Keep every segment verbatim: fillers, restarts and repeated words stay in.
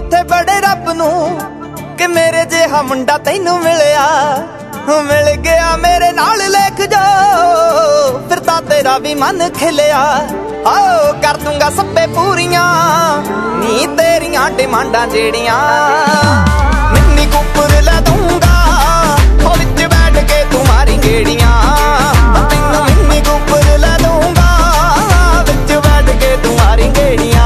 मत्थे बड़े रब नू कि मेरे जिहा मुंडा तैनू मिलिया। मिल गया मेरे नाल लेख जो फिर ता तेरा भी मन खिलिया। आओ कर दूंगा सब्बे पूरियां नी तेरियां डिमांडां जेड़ियां। मिन्नी कुपर लै दूंगा ओ विच बैठ के तू मारी गेड़ियां। तैनू मिन्नी कुपर लै दूंगा विच बैठ के तू मारी गेड़ियां।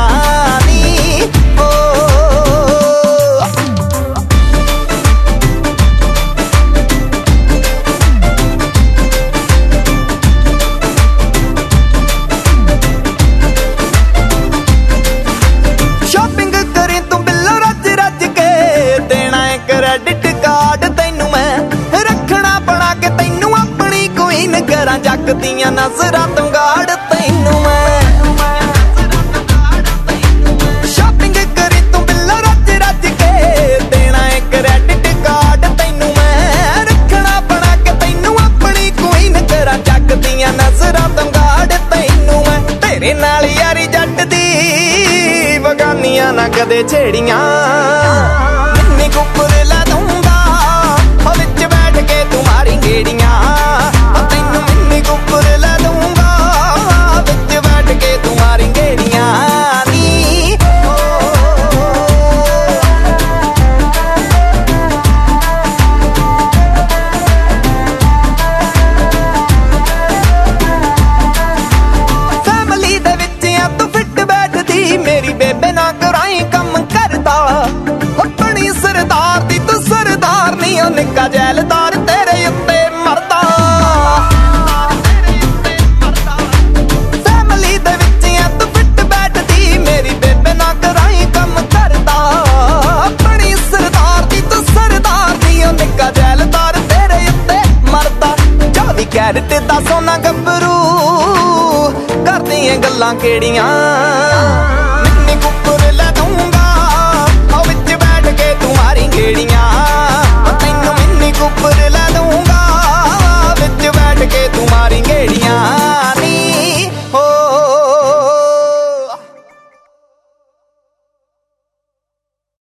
क्रेडिट कार्ड तैनू मैं रखना बना के तैनू अपनी क्वीन करा। जग दियां नजरां तो गाड़ तैनू मैं शॉपिंग करी तू बिल्ला रज रज के। देना है क्रेडिट कार्ड तैनू मैं रखना बना के तैनू अपनी क्वीन करा। जग दियां नजरां तो गाड़ तैनू मैं। तेरे नाल यारी जट दी बगानियां ना कदे छेड़ियां। मिन्नी कुपर लै दूंगा विच बैठ के तू मारी गेड़ियां। तैनू मिन्नी कुपर लै दूंगा विच बैठ के तू मारी गेड़ियां। फैमिली दे विच आ तू फिट बैठदी मेरी बेबे ना कराई कम करदा। अपनी सरदार दी तू सरदार नहीं ओ निक्का जैलदार तेरे उत्ते मरदा। फैमिली दे विच आ तू फिट बैठदी मेरी बेबे ना कराई कम करदा। अपनी सरदार दी तू सरदार नहीं ओ निक्का जैलदार तेरे उत्ते मरदा। चौबी कैरेट दा सोना गब्बरू करदियां गल्लां केड़ियां।